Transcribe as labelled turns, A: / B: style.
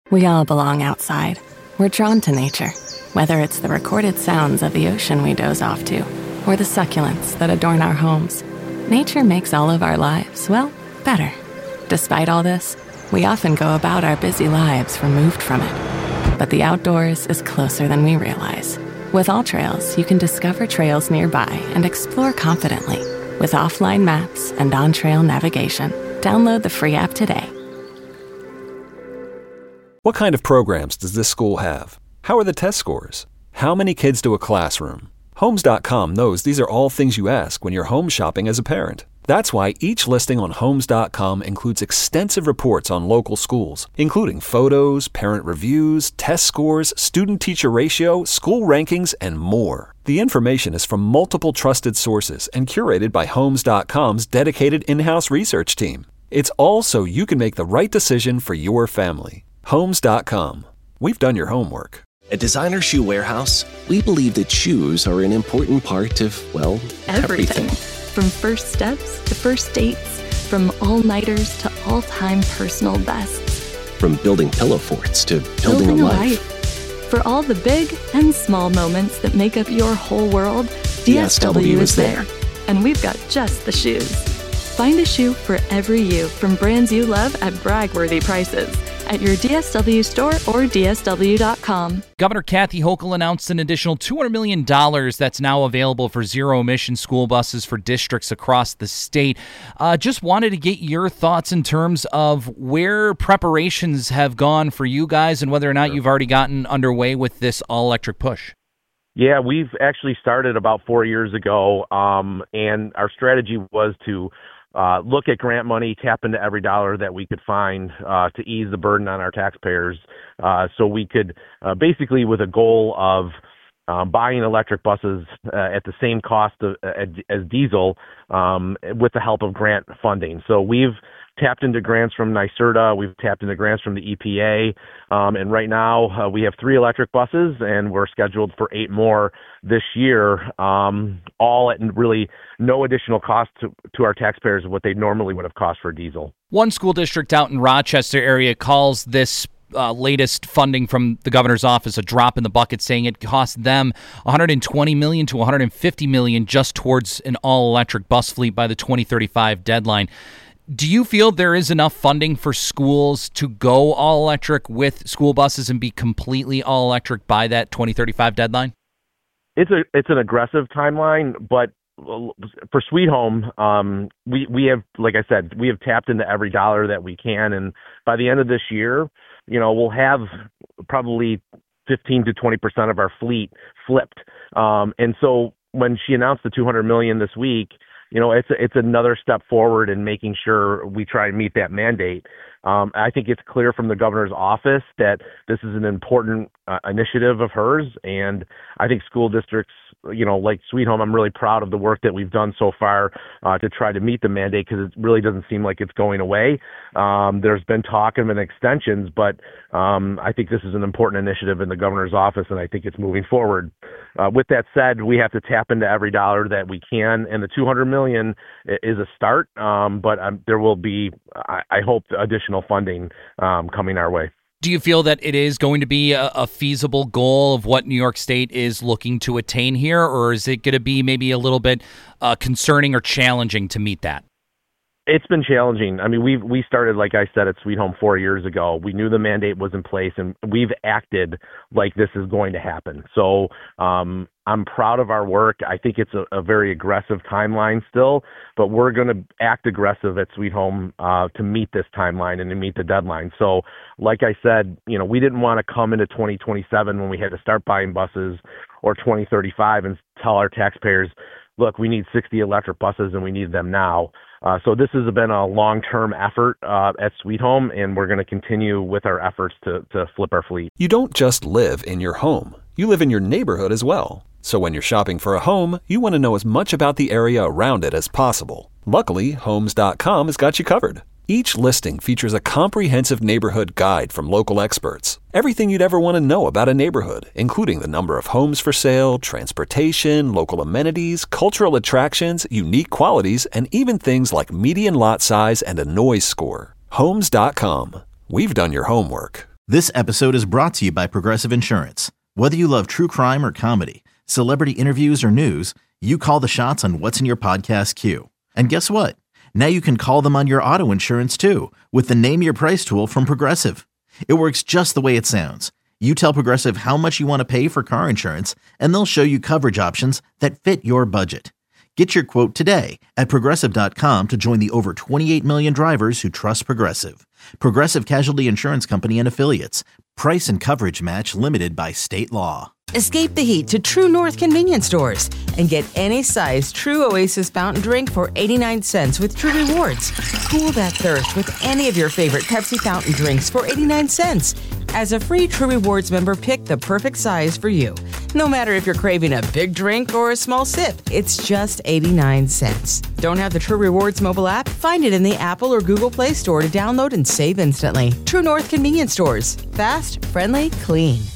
A: We all belong outside. We're drawn to nature, whether it's the recorded sounds of the ocean we doze off to, or the succulents that adorn our homes. Nature makes all of our lives, well, better. Despite all this, we often go about our busy lives removed from it. But the outdoors is closer than we realize. With AllTrails, you can discover trails nearby and explore confidently. With offline maps and on-trail navigation, download the free app today.
B: What kind of programs does this school have? How are the test scores? How many kids to a classroom? Homes.com knows these are all things you ask when you're home shopping as a parent. That's why each listing on Homes.com includes extensive reports on local schools, including photos, parent reviews, test scores, student-teacher ratio, school rankings, and more. The information is from multiple trusted sources and curated by Homes.com's dedicated in-house research team. It's all so you can make the right decision for your family. Homes.com. We've done your homework.
C: At Designer Shoe Warehouse, we believe that shoes are an important part of, well, everything.
D: From first steps to first dates, from all-nighters to all-time personal bests.
C: From building pillow forts to building a life.
D: For all the big and small moments that make up your whole world, DSW is there. And we've got just the shoes. Find a shoe for every you from brands you love at brag-worthy prices at your DSW store or DSW.com.
E: Governor Kathy Hochul announced an additional $200 million that's now available for zero-emission school buses for districts across the state. Just wanted to get your thoughts in terms of where preparations have gone for you guys and whether or not you've already gotten underway with this all-electric push.
F: Yeah, we've actually started about 4 years ago, and our strategy was to look at grant money, tap into every dollar that we could find to ease the burden on our taxpayers, so we could basically, with a goal of buying electric buses at the same cost as diesel with the help of grant funding. So we've tapped into grants from NYSERDA, we've tapped into grants from the EPA, and right now we have 3 electric buses, and we're scheduled for 8 more this year, all at really no additional cost to our taxpayers of what they normally would have cost for diesel.
E: One school district out in Rochester area calls this latest funding from the governor's office a drop in the bucket, saying it cost them $120 million to $150 million just towards an all-electric bus fleet by the 2035 deadline. Do you feel there is enough funding for schools to go all-electric with school buses and be completely all-electric by that 2035 deadline?
F: It's an aggressive timeline, but for Sweet Home, we have, like I said, we have tapped into every dollar that we can, and by the end of this year, we'll have probably 15 to 20% of our fleet flipped. And so when she announced the $200 million this week, it's another step forward in making sure we try and meet that mandate. I think it's clear from the governor's office that this is an important initiative of hers, and I think school districts, like Sweet Home, I'm really proud of the work that we've done so far to try to meet the mandate, because it really doesn't seem like it's going away. There's been talk of an extensions, but I think this is an important initiative in the governor's office, and I think it's moving forward. With that said, we have to tap into every dollar that we can, and the $200 million is a start, but there will be, I hope, additional funding coming our way.
E: Do you feel that it is going to be a feasible goal of what New York State is looking to attain here, or is it going to be maybe a little bit concerning or challenging to meet that?
F: It's been challenging. I mean, we started, like I said, at Sweet Home 4 years ago. We knew the mandate was in place, and we've acted like this is going to happen. So I'm proud of our work. I think it's a very aggressive timeline still, but we're going to act aggressive at Sweet Home to meet this timeline and to meet the deadline. So like I said, we didn't want to come into 2027 when we had to start buying buses, or 2035 and tell our taxpayers, look, we need 60 electric buses and we need them now. So this has been a long-term effort at Sweet Home, and we're going to continue with our efforts to flip our fleet.
B: You don't just live in your home. You live in your neighborhood as well. So when you're shopping for a home, you want to know as much about the area around it as possible. Luckily, Homes.com has got you covered. Each listing features a comprehensive neighborhood guide from local experts. Everything you'd ever want to know about a neighborhood, including the number of homes for sale, transportation, local amenities, cultural attractions, unique qualities, and even things like median lot size and a noise score. Homes.com. We've done your homework.
G: This episode is brought to you by Progressive Insurance. Whether you love true crime or comedy, celebrity interviews or news, you call the shots on what's in your podcast queue. And guess what? Now you can call them on your auto insurance too with the Name Your Price tool from Progressive. It works just the way it sounds. You tell Progressive how much you want to pay for car insurance, and they'll show you coverage options that fit your budget. Get your quote today at Progressive.com to join the over 28 million drivers who trust Progressive. Progressive Casualty Insurance Company and Affiliates. Price and coverage match limited by state law.
H: Escape the heat to True North convenience stores and get any size True Oasis fountain drink for 89 cents with True Rewards. Cool that thirst with any of your favorite Pepsi fountain drinks for 89 cents. As a free True Rewards member, pick the perfect size for you. No matter if you're craving a big drink or a small sip, it's just 89 cents. Don't have the True Rewards mobile app? Find it in the Apple or Google Play Store to download and save instantly. True North convenience stores. Fast, friendly, clean.